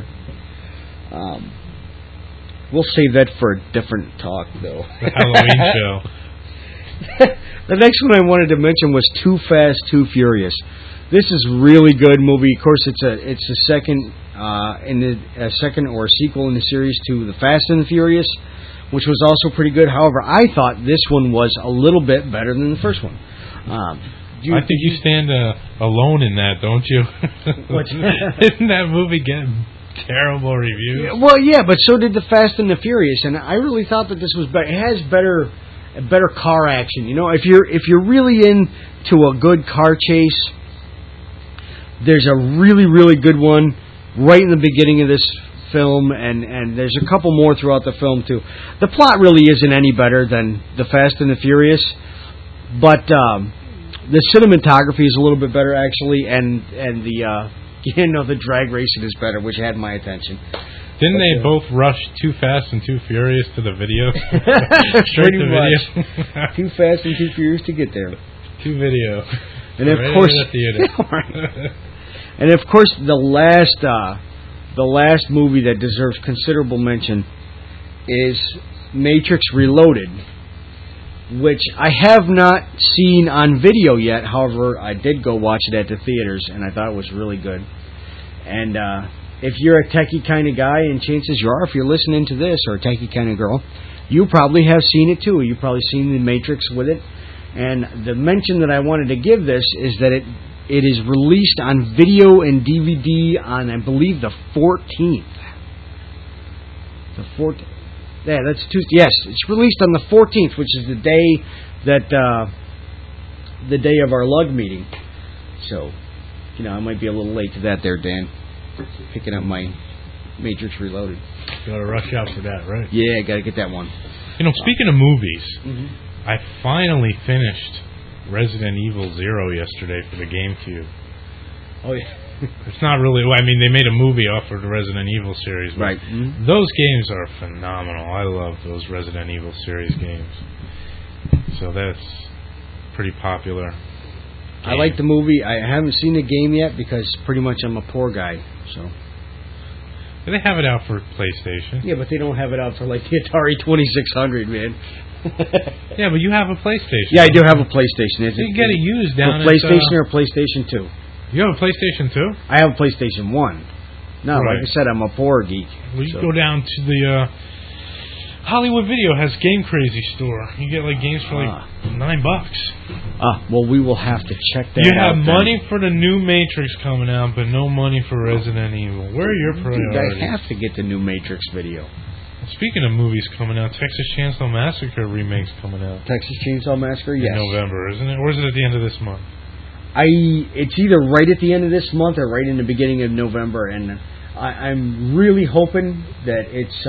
We'll save that for a different talk, though. The Halloween show. The next one I wanted to mention was Too Fast, Too Furious. This is really good movie. Of course, it's the second in the second or sequel in the series to The Fast and the Furious, which was also pretty good. However, I thought this one was a little bit better than the first one. I think you stand alone in that, don't you? Isn't that movie getting terrible reviews? Well, yeah, but so did The Fast and the Furious, and I really thought that this was better. It has better car action. You know, if you're really into a good car chase, there's a really, really good one right in the beginning of this film, and there's a couple more throughout the film too. The plot really isn't any better than The Fast and the Furious, but the cinematography is a little bit better actually, and the drag racing is better, which had my attention. Didn't they both rush Too Fast and Too Furious to the video? Straight to video. Too Fast and Too Furious to get there. To video. And of course, and of course, the last movie that deserves considerable mention is Matrix Reloaded, which I have not seen on video yet. However, I did go watch it at the theaters, and I thought it was really good. And if you're a techie kind of guy, and chances you are, if you're listening to this, or a techie kind of girl, you probably have seen it too. You've probably seen The Matrix with it. And the mention that I wanted to give this is that it is released on video and DVD on, I believe, the 14th. The 14th. Yeah, that's Tuesday. Yes, it's released on the 14th, which is the day that the day of our lug meeting. So, I might be a little late to that there, Dan. Picking up my Matrix Reloaded. You got to rush out for that, right? Yeah, got to get that one. Speaking of movies, I finally finished Resident Evil 0 yesterday for the GameCube. Oh, yeah. It's not really... I mean, they made a movie off of the Resident Evil series. But right. Those games are phenomenal. I love those Resident Evil series games. So that's pretty popular. I like the movie. I haven't seen the game yet because pretty much I'm a poor guy. So. They have it out for PlayStation. Yeah, but they don't have it out for like the Atari 2600, man. Yeah, but you have a PlayStation. Yeah, I do have a PlayStation. You can get it used down at PlayStation or PlayStation 2. You have a PlayStation 2? I have a PlayStation 1. No, right. Like I said, I'm a poor geek. Well, you go down to the Hollywood Video has Game Crazy store. You get like games for like $9. Well, we will have to check that out. You have money for the new Matrix coming out, but no money for Resident Evil. Where are your priorities? Dude, I have to get the new Matrix video. Speaking of movies coming out, Texas Chainsaw Massacre remake's coming out. Texas Chainsaw Massacre, yes. In November, isn't it? Or is it at the end of this month? It's either right at the end of this month or right in the beginning of November, and I'm really hoping that it's...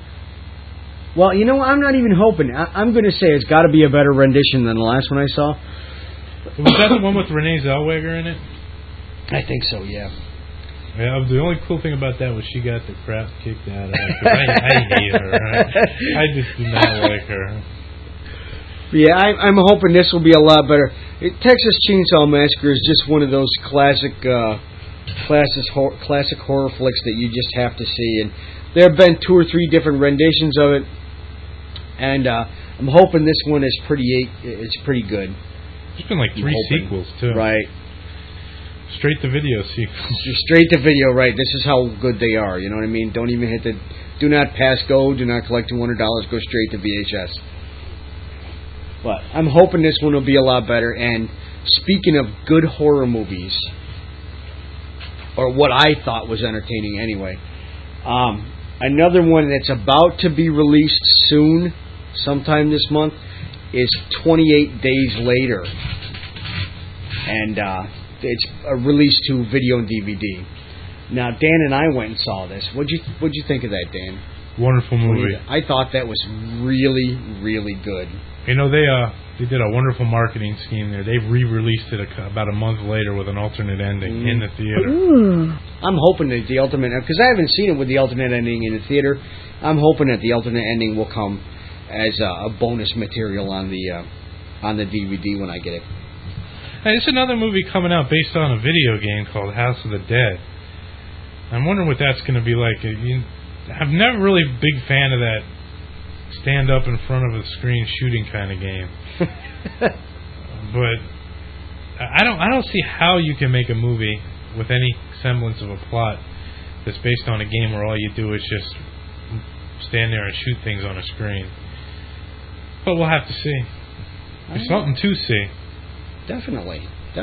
well, I'm not even hoping. I'm going to say it's got to be a better rendition than the last one I saw. Was that the one with Renee Zellweger in it? I think so, yeah. Yeah, the only cool thing about that was she got the crap kicked out of her. I hate her. I just do not like her. Yeah, I'm hoping this will be a lot better. Texas Chainsaw Massacre is just one of those classic horror flicks that you just have to see. And there have been 2 or 3 different renditions of it, and I'm hoping this one is pretty good. There's been like 3 sequels too. Right. Straight to video sequels. Straight to video, right. This is how good they are, you know what I mean? Don't even hit the... Do not pass go, do not collect $200, go straight to VHS. But I'm hoping this one will be a lot better. And speaking of good horror movies, or what I thought was entertaining anyway, another one that's about to be released soon, sometime this month, is 28 Days Later. And it's released to video and DVD. Now, Dan and I went and saw this. What'd you think of that, Dan? Wonderful movie. I thought that was really, really good. They did a wonderful marketing scheme there. They re-released it about a month later with an alternate ending in the theater. I'm hoping that the alternate, because I haven't seen it with the alternate ending in the theater. I'm hoping that the alternate ending will come as a bonus material on the DVD when I get it. Hey, it's another movie coming out based on a video game called House of the Dead. I'm wondering what that's going to be like. I'm never really a big fan of that stand up in front of a screen shooting kind of game. But I don't see how you can make a movie with any semblance of a plot that's based on a game where all you do is just stand there and shoot things on a screen. But we'll have to see. There's something to see. Definitely.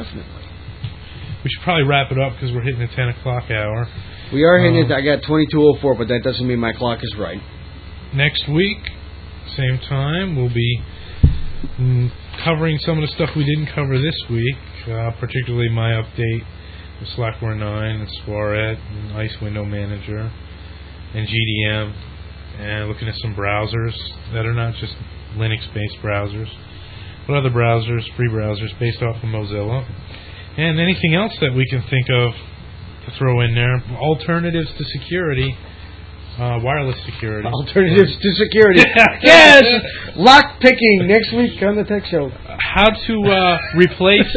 We should probably wrap it up because we're hitting the 10 o'clock hour. We are hitting it. I got 22:04, but that doesn't mean my clock is right. Next week, same time, we'll be covering some of the stuff we didn't cover this week, particularly my update with Slackware 9 and Swaret and Ice Window Manager and GDM, and looking at some browsers that are not just Linux-based browsers, but other browsers, free browsers based off of Mozilla, and anything else that we can think of to throw in there. Alternatives to security, wireless security. Alternatives to security. Yes! Lock picking next week on the Tech Show. How to replace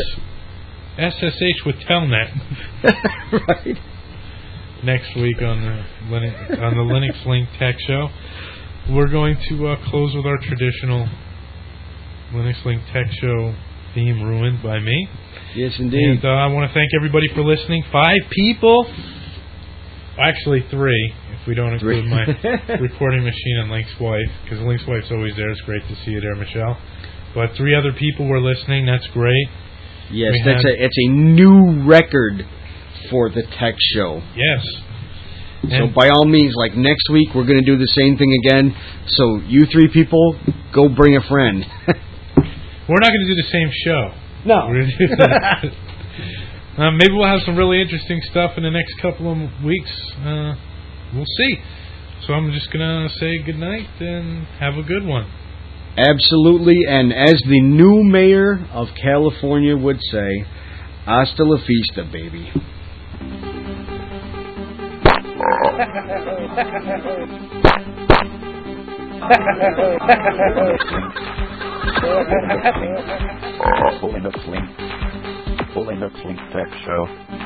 SSH with Telnet. Right. Next week on the Linux Link Tech Show. We're going to close with our traditional Linux Link Tech Show theme, ruined by me. Yes, indeed. And I want to thank everybody for listening. 5 people. Actually 3, if we don't include my recording machine and Link's wife, because Link's wife's always there. It's great to see you there, Michelle. But 3 other people were listening. That's great. Yes, it's a new record for the Tech Show. Yes. So by all means, like next week, we're going to do the same thing again. So you 3 people, go bring a friend. We're not going to do the same show. No. We're going to do maybe we'll have some really interesting stuff in the next couple of weeks. We'll see. So I'm just going to say good night and have a good one. Absolutely. And as the new mayor of California would say, hasta la vista, baby. Full Linux Link Tech Show.